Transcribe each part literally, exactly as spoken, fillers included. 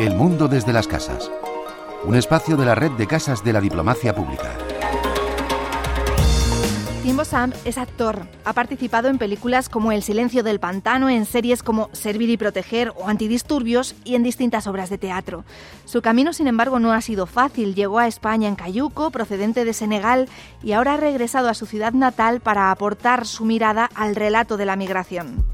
El mundo desde las casas. Un espacio de la red de casas de la diplomacia pública. Timbo Samb es actor. Ha participado en películas como El silencio del pantano, en series como Servir y proteger o Antidisturbios y en distintas obras de teatro. Su camino, sin embargo, no ha sido fácil. Llegó a España en cayuco, procedente de Senegal, y ahora ha regresado a su ciudad natal para aportar su mirada al relato de la migración.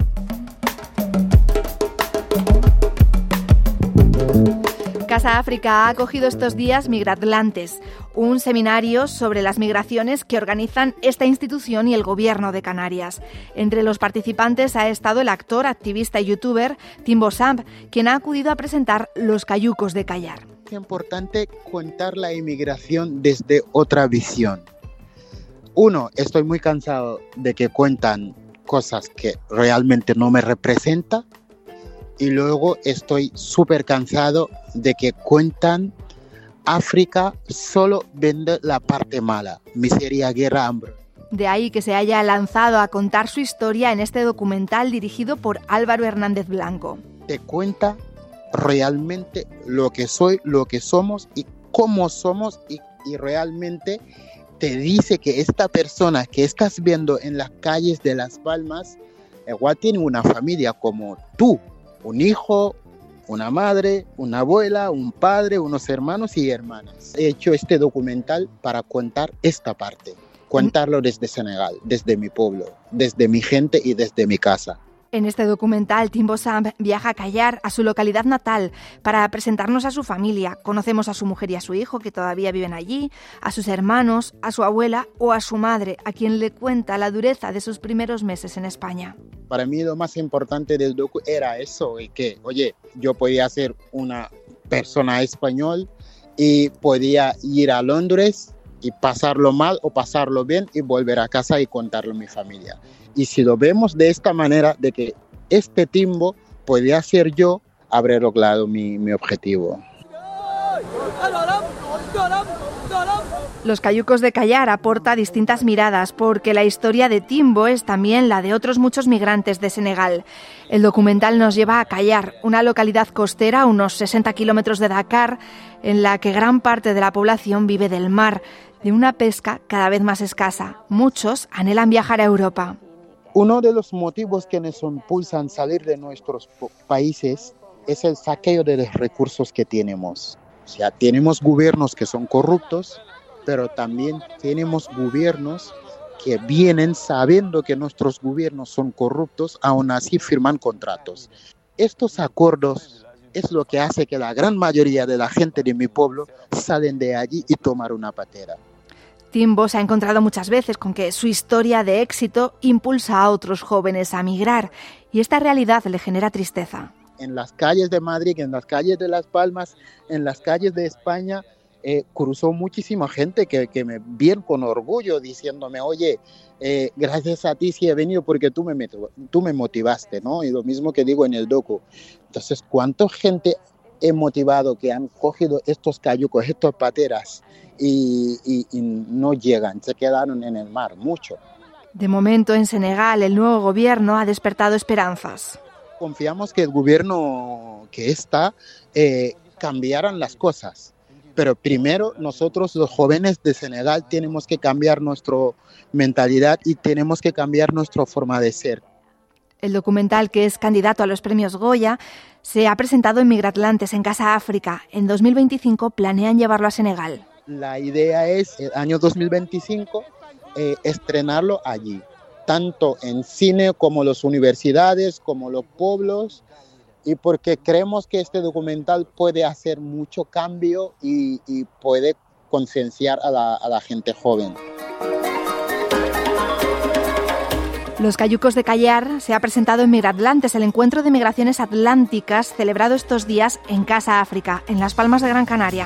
Casa África ha acogido estos días Migratlantes, un seminario sobre las migraciones que organizan esta institución y el Gobierno de Canarias. Entre los participantes ha estado el actor, activista y youtuber Timbo Samb, quien ha acudido a presentar Los cayucos de callar. Es importante contar la inmigración desde otra visión. Uno, estoy muy cansado de que cuentan cosas que realmente no me representan. Y luego estoy súper cansado de que cuentan África solo vende la parte mala, miseria, guerra, hambre. De ahí que se haya lanzado a contar su historia en este documental dirigido por Álvaro Hernández Blanco. Te cuenta realmente lo que soy, lo que somos y cómo somos y, y realmente te dice que esta persona que estás viendo en las calles de Las Palmas igual tiene una familia como tú. Un hijo, una madre, una abuela, un padre, unos hermanos y hermanas. He hecho este documental para contar esta parte, contarlo desde Senegal, desde mi pueblo, desde mi gente y desde mi casa. En este documental, Timbo Samb viaja a Callar, a su localidad natal, para presentarnos a su familia. Conocemos a su mujer y a su hijo, que todavía viven allí, a sus hermanos, a su abuela o a su madre, a quien le cuenta la dureza de sus primeros meses en España. Para mí lo más importante del docu era eso, y que, oye, yo podía ser una persona española y podía ir a Londres y pasarlo mal o pasarlo bien y volver a casa y contarlo a mi familia. Y si lo vemos de esta manera, de que este Timbo podía ser yo, habré logrado mi, mi objetivo. Los cayucos de Callar aporta distintas miradas porque la historia de Timbo es también la de otros muchos migrantes de Senegal. El documental nos lleva a Callar, una localidad costera a unos sesenta kilómetros de Dakar, en la que gran parte de la población vive del mar, de una pesca cada vez más escasa. Muchos anhelan viajar a Europa. Uno de los motivos que nos impulsan a salir de nuestros países es el saqueo de los recursos que tenemos. O sea, tenemos gobiernos que son corruptos, pero también tenemos gobiernos que vienen sabiendo que nuestros gobiernos son corruptos, aún así firman contratos. Estos acuerdos es lo que hace que la gran mayoría de la gente de mi pueblo salen de allí y toman una patera. Timbo se ha encontrado muchas veces con que su historia de éxito impulsa a otros jóvenes a migrar y esta realidad le genera tristeza. En las calles de Madrid, en las calles de Las Palmas, en las calles de España, eh, cruzó muchísima gente que, que me vieron con orgullo diciéndome, oye, eh, gracias a ti sí he venido porque tú me, tú me motivaste, ¿no? Y lo mismo que digo en el docu. Entonces, ¿cuánta gente he motivado que han cogido estos cayucos, estas pateras y, y, y no llegan, se quedaron en el mar, mucho? De momento en Senegal el nuevo gobierno ha despertado esperanzas. Confiamos que el gobierno que está eh, cambiarán las cosas, pero primero nosotros los jóvenes de Senegal tenemos que cambiar nuestra mentalidad y tenemos que cambiar nuestra forma de ser. El documental, que es candidato a los premios Goya, se ha presentado en Migratlantes, en Casa África. En dos mil veinticinco planean llevarlo a Senegal. La idea es, el año dos mil veinticinco, eh, estrenarlo allí, tanto en cine como las universidades, como los pueblos, y porque creemos que este documental puede hacer mucho cambio y, y puede concienciar a la, a la gente joven. Los cayucos de Callar se ha presentado en Migratlantes, el encuentro de migraciones atlánticas celebrado estos días en Casa África, en Las Palmas de Gran Canaria.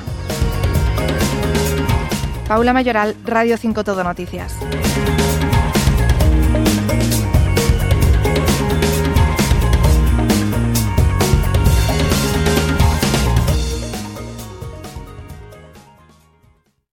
Paula Mayoral, Radio cinco Todo Noticias.